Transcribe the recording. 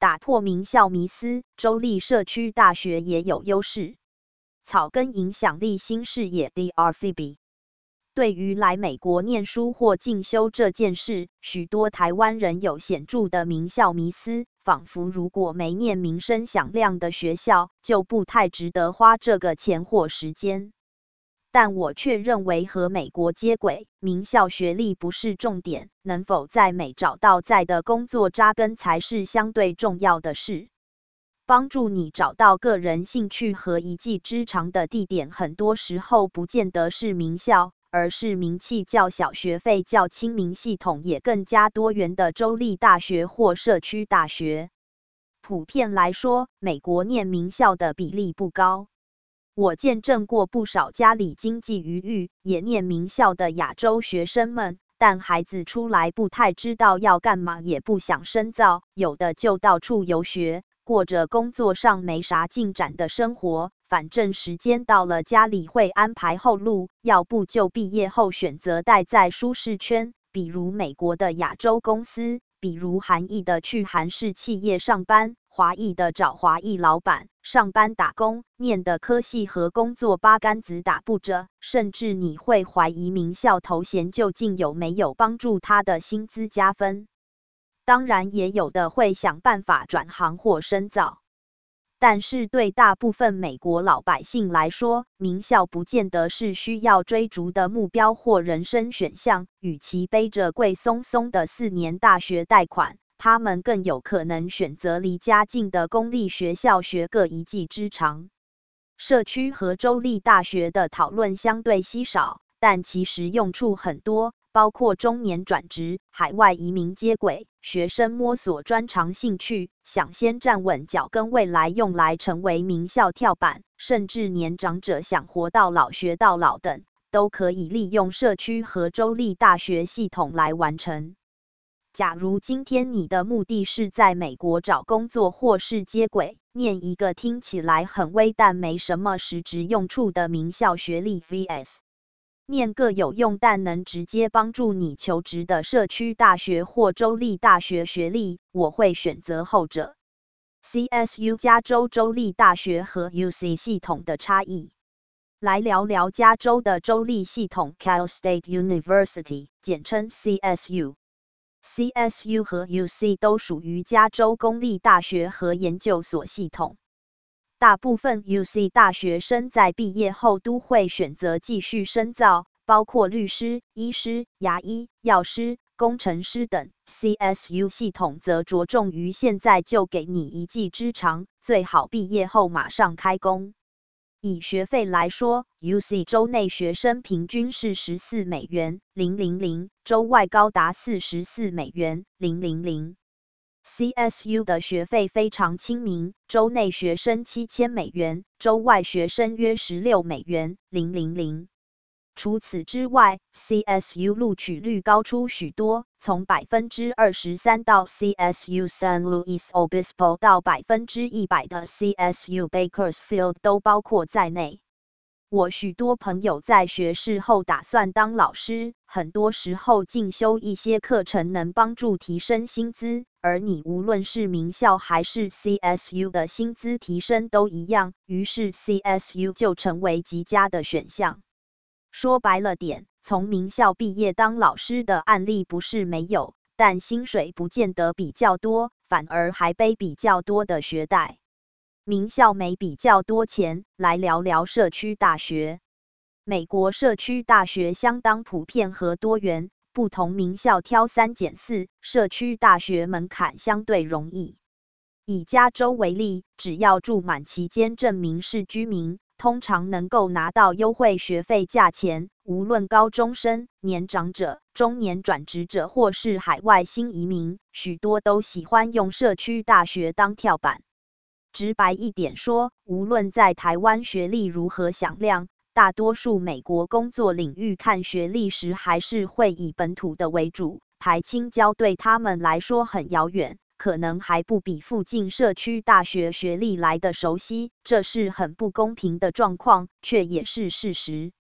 打破名校迷思，州立社区大学也有优势。草根影响力新视野 DRFB。对于来美国念书或进修这件事，许多台湾人有显著的名校迷思，仿佛如果没念名声响亮的学校，就不太值得花这个钱或时间。但我却认为和美国接轨，名校学历不是重点，能否在美找到在的工作扎根才是相对重要的事。帮助你找到个人兴趣和一技之长的地点，很多时候不见得是名校，而是名气较小、学费较亲民、系统也更加多元的州立大学或社区大学。普遍来说，美国念名校的比例不高。我见证过不少家里经济余裕，也念名校的亚洲学生们，但孩子出来不太知道要干嘛，也不想深造，有的就到处游学，过着工作上没啥进展的生活，反正时间到了家里会安排后路，要不就毕业后选择待在舒适圈，比如美国的亚洲公司，比如韩裔的去韩式企业上班，华裔的找华裔老板上班打工，念的科系和工作八竿子打不着，甚至你会怀疑名校头衔究竟有没有帮助他的薪资加分。当然也有的会想办法转行或深造。但是对大部分美国老百姓来说，名校不见得是需要追逐的目标或人生选项，与其背着贵松松的4年大学贷款，他们更有可能选择离家近的公立学校学个一技之长。社区和州立大学的讨论相对稀少，但其实用处很多，包括中年转职、海外移民接轨、学生摸索专长兴趣，想先站稳脚跟未来用来成为名校跳板，甚至年长者想活到老学到老等，都可以利用社区和州立大学系统来完成。假如今天你的目的是在美国找工作或是接轨，念一个听起来很威但没什么实质用处的名校学历 vs念个有用但能直接帮助你求职的社区大学或州立大学学历，我会选择后者。CSU 加州州立大学和 UC 系统的差异。来聊聊加州的州立系统 Cal State University， 简称 CSU。CSU 和 UC 都属于加州公立大学和研究所系统。大部分 UC 大学生在毕业后都会选择继续深造，包括律师、医师、牙医、药师、工程师等。CSU 系统则着重于现在就给你一技之长，最好毕业后马上开工。以学费来说 ，UC 州内学生平均是14美元000，州外高达44美元000。CSU 的学费非常亲民，州内学生7000美元，州外学生约16美元000。除此之外 ，CSU 录取率高出许多，从23%到 CSU San Luis Obispo 到100%的 CSU Bakersfield 都包括在内。我许多朋友在学士后打算当老师，很多时候进修一些课程能帮助提升薪资，而你无论是名校还是 CSU 的薪资提升都一样，于是 CSU 就成为极佳的选项。说白了点，从名校毕业当老师的案例不是没有，但薪水不见得比较多，反而还背比较多的学贷。名校没比较多钱，来聊聊社区大学。美国社区大学相当普遍和多元，不同名校挑3拣4，社区大学门槛相对容易。以加州为例，只要住满期间证明是居民，通常能够拿到优惠学费价钱，无论高中生、年长者、中年转职者或是海外新移民，许多都喜欢用社区大学当跳板。直白一点说，无论在台湾学历如何响亮，大多数美国工作领域看学历时还是会以本土的为主，台清交对他们来说很遥远，可能还不比附近社区大学学历来的熟悉，这是很不公平的状况，却也是事实。